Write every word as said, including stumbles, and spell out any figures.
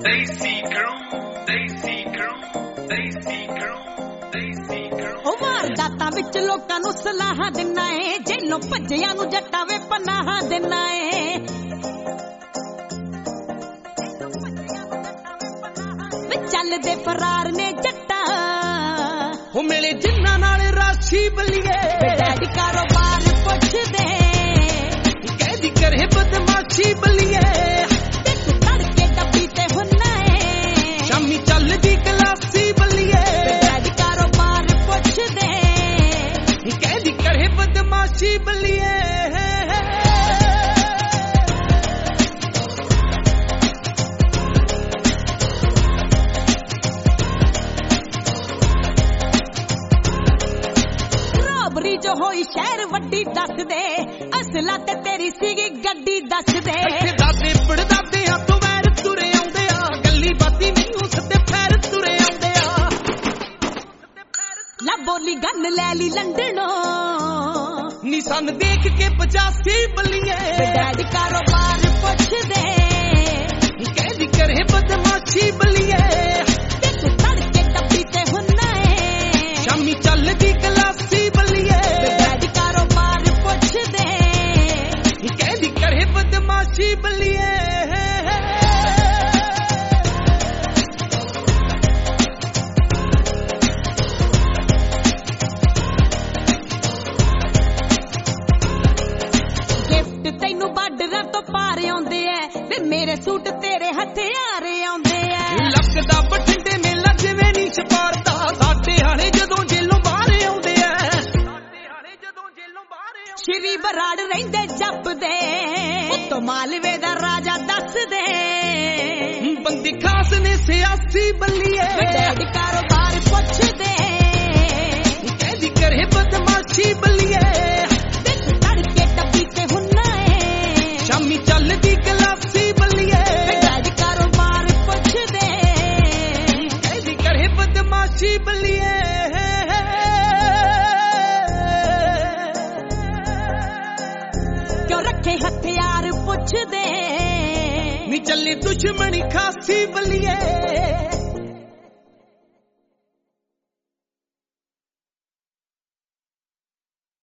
Desi crew, Desi crew, Desi crew, Desi crew। ਉਹ ਵਾਰਦਾਤਾਂ ਵਿੱਚ ਲੋਕਾਂ ਨੂੰ ਸਲਾਹਾਂ ਦਿੰਨਾ ਏ, ਜੇਲੋਂ ਭੱਜਿਆਂ ਨੂੰ ਜੱਟਾਂ ਵੇ ਪਨਾਹਾਂ ਦਿੰਨਾ ਏ। ਵੇ ਚੱਲਦੇ ਫਰਾਰ ਨੇ ਜੱਟਾਂ, ਉਹ ਮਿਲੇ ਜਿੰਨਾਂ ਨਾਲ ਰਾਸ਼ੀ ਬਲੀਏ। ਡੈਡੀ ਕਾਰੋਬਾਰ ਪੁੱਛਦੇ, ਕਹਿਦੀ ਕਰੇ ਬਦਮਾਸ਼ੀ ਬਲੀਏ। ਚੱਲਦੀ ਕਲਾਸੀ ਬਲੀਏ, ਡੈਡੀ ਕਾਰੋਬਾਰ ਪੁੱਛਦੇ, ਕਹਿੰਦੀ ਕਰੇ ਬਦਮਾਸ਼ੀ ਬਲੀਏ। ਰਾਬਰੀ ਜੋ ਹੋਈ ਸ਼ਹਿਰ ਵੱਡੀ ਦੱਸਦੇ, ਅਸਲਾ ਤੇ ਤੇਰੀ ਸੀਗੀ ਗੱਡੀ ਦੱਸਦੇ। ਦਾਦੇ ਪੜਦਾਦੇ ਹੱਥੋਂ ਵੈਰ ਤੁਰੇ ਆਉਂਦੇ ਆ, ਗੱਲੀ ਬਾਤੀ ਮੈਨੂੰ ਸੱਦੇ ਪੈਰ ਤੁਰੇ ਆਉਂਦੇ ਆ। ਲਾ ਬੋਲੀ ਗੰਨ ਲੈ ਲਈ ਲੰਡਨੋਂ, ਨੀ ਸਨ ਦੇਖ ਕੇ ਪਚਾਸੀ ਬਲੀਏ। ਡੈਡੀ ਕਾਰੋਬਾਰ ਪੁੱਛਦੇ, ਕਹਿੰਦੀ ਕਰੇ ਬਦਮਾਸ਼ੀ ਬਲੀਏ। ਤੂੰ ਤੜਕੇ ਡੱਬੀ ਤੇ ਹੁੰਨਾ ਏ, ਸ਼ਾਮੀ ਚੱਲਦੀ ਕਲਾਸੀ ਬਲੀਏ। ਡੈਡੀ ਕਾਰੋਬਾਰ ਪੁੱਛਦੇ, ਕਹਿੰਦੀ ਕਰੇ ਬਦਮਾਸ਼ੀ ਬਲੀਏ। ਤੈਨੂੰ ਬਾਰਡਰਾਂ ਤੋਂ ਪਾਰ ਆਉਂਦੇ ਐ, ਵੇ ਮੇਰੇ ਸੂਟ ਤੇਰੇ ਹਥਿਆਰ ਆਉਂਦੇ ਐ। ਲੱਗਦਾ ਬਠਿੰਡੇ ਮੇਲਾ ਜਿਵੇਂ ਨੀ ਛਪਾਰਦਾ, ਸਾਡੇ ਹਾਣੇ ਜਦੋਂ ਜੇਲੋਂ ਬਾਹਰ ਆਉਂਦੇ ਐ। ਸਾਡੇ ਹਾਣੇ ਜਦੋਂ ਜੇਲੋਂ ਬਾਹਰ ਆਉਂਦੇ। ਸ਼੍ਰੀ ਬਰਾੜ ਰਹਿੰਦੇ ਜੱਪਦੇ, ਉੱਤੋਂ ਮਾਲਵੇ ਦਾ ਰਾਜਾ ਦੱਸਦੇ। ਬੰਦੀ ਖਾਸ ਨੇ ਸਿਆਸੀ ਬਲੀਏ। ਡੈਡੀ ਕਾਰੋਬਾਰ ਪੁੱਛਦੇ, ਕਹਿੰਦੀ ਕਰੇ ਬਦਮਾਸ਼ੀ ਬਲੀਏ। ਸ਼ਾਮੀ ਚੱਲਦੀ ਕਲਾਸੀ ਬਲੀਏ। ਡੈਡੀ ਕਾਰੋਬਾਰ ਪੁੱਛਦੇ, ਕਹਿੰਦੀ ਕਰੇ ਬਦਮਾਸ਼ੀ ਬਲੀਏ। ਕਿਉਂ ਰੱਖੇ ਹਥਿਆਰ ਪੁੱਛਦੇ, ਨੀ ਚੱਲੇ ਦੁਸ਼ਮਣੀ ਖਾਸੀ ਬਲੀਏ।